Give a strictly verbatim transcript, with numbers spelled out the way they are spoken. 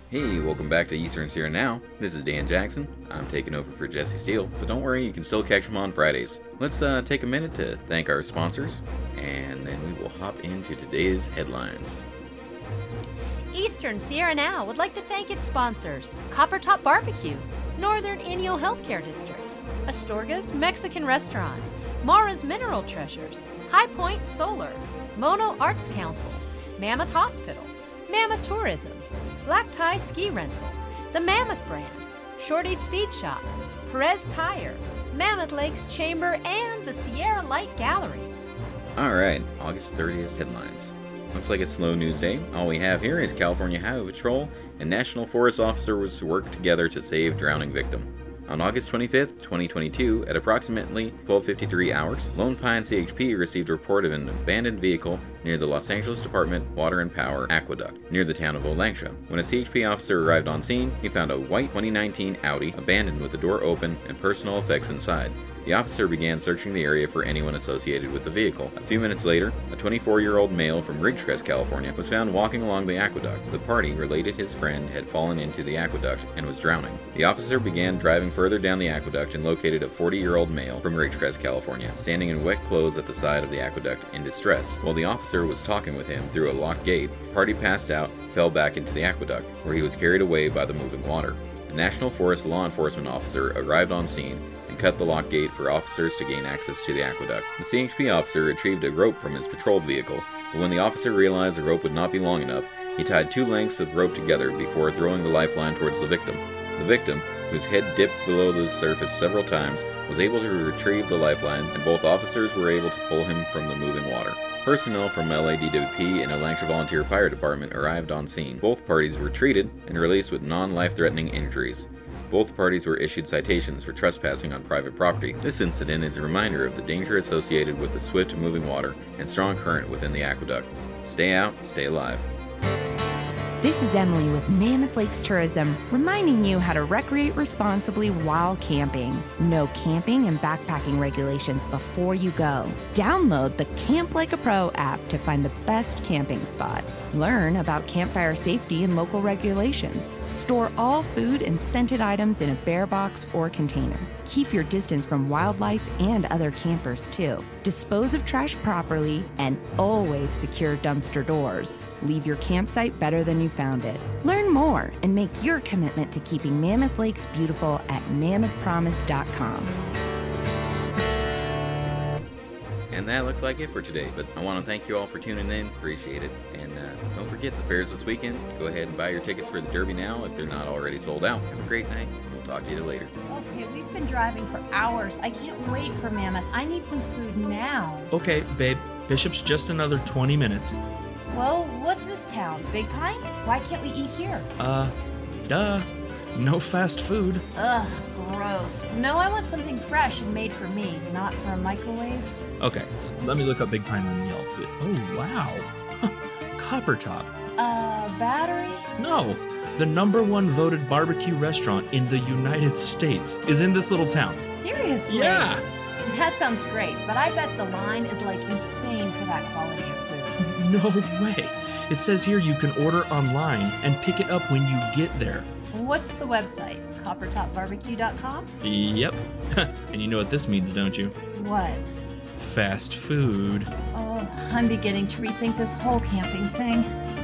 Hey, welcome back to Eastern Sierra Now. This is Dan Jackson. I'm taking over for Jesse Steele, but don't worry, you can still catch him on Fridays. Let's uh, take a minute to thank our sponsors, and then we will hop into today's headlines. Eastern Sierra Now would like to thank its sponsors: Copper Top Barbecue, Northern Inyo Healthcare District, Astorga's Mexican Restaurant, Mara's Mineral Treasures, High Point Solar, Mono Arts Council, Mammoth Hospital, Mammoth Tourism, Black Tie Ski Rental, the Mammoth Brand, Shorty's Speed Shop, Perez Tire, Mammoth Lakes Chamber, and the Sierra Light Gallery. Alright, August thirtieth headlines. Looks like a slow news day. All we have here is California Highway Patrol and National Forest officers work together to save drowning victim. On August twenty-fifth, twenty twenty-two, at approximately twelve fifty-three hours, Lone Pine C H P received a report of an abandoned vehicle near the Los Angeles Department Water and Power Aqueduct, near the town of Olancha. When a C H P officer arrived on scene, he found a white twenty nineteen Audi abandoned with the door open and personal effects inside. The officer began searching the area for anyone associated with the vehicle. A few minutes later, a twenty-four-year-old male from Ridgecrest, California, was found walking along the aqueduct. The party related his friend had fallen into the aqueduct and was drowning. The officer began driving further down the aqueduct and located a forty-year-old male from Ridgecrest, California, standing in wet clothes at the side of the aqueduct in distress. While the officer was talking with him through a locked gate, the party passed out, fell back into the aqueduct, where he was carried away by the moving water. A National Forest law enforcement officer arrived on scene and cut the lock gate for officers to gain access to the aqueduct. The C H P officer retrieved a rope from his patrol vehicle, but when the officer realized the rope would not be long enough, he tied two lengths of rope together before throwing the lifeline towards the victim. The victim, whose head dipped below the surface several times, was able to retrieve the lifeline, and both officers were able to pull him from the moving water. Personnel from L A D W P and Olancha Volunteer Fire Department arrived on scene. Both parties were treated and released with non-life-threatening injuries. Both parties were issued citations for trespassing on private property. This incident is a reminder of the danger associated with the swift moving water and strong current within the aqueduct. Stay out, stay alive. This is Emily with Mammoth Lakes Tourism, reminding you how to recreate responsibly while camping. Know camping and backpacking regulations before you go. Download the Camp Like a Pro app to find the best camping spot. Learn about campfire safety and local regulations. Store all food and scented items in a bear box or container. Keep your distance from wildlife and other campers too. Dispose of trash properly and always secure dumpster doors. Leave your campsite better than you found it. Learn more and make your commitment to keeping Mammoth Lakes beautiful at mammoth promise dot com. And that looks like it for today, but I want to thank you all for tuning in. Appreciate it. And uh, don't forget the fair's this weekend. Go ahead and buy your tickets for the Derby now if they're not already sold out. Have a great night. We'll talk to you later. Okay, we've been driving for hours. I can't wait for Mammoth. I need some food now. Okay, babe. Bishop's just another twenty minutes. Well, what's this town? Big Pine? Why can't we eat here? Uh, duh. No fast food. Ugh, gross. No, I want something fresh and made for me, not for a microwave. Okay, let me look up Big Pine on Yelp. Oh, wow. Copper Top. Uh, battery? No. The number one voted barbecue restaurant in the United States is in this little town. Seriously? Yeah. That sounds great, but I bet the line is like insane for that quality of food. No way. It says here you can order online and pick it up when you get there. What's the website? copper top barbecue dot com? Yep. And you know what this means, don't you? What? Fast food. Oh, I'm beginning to rethink this whole camping thing.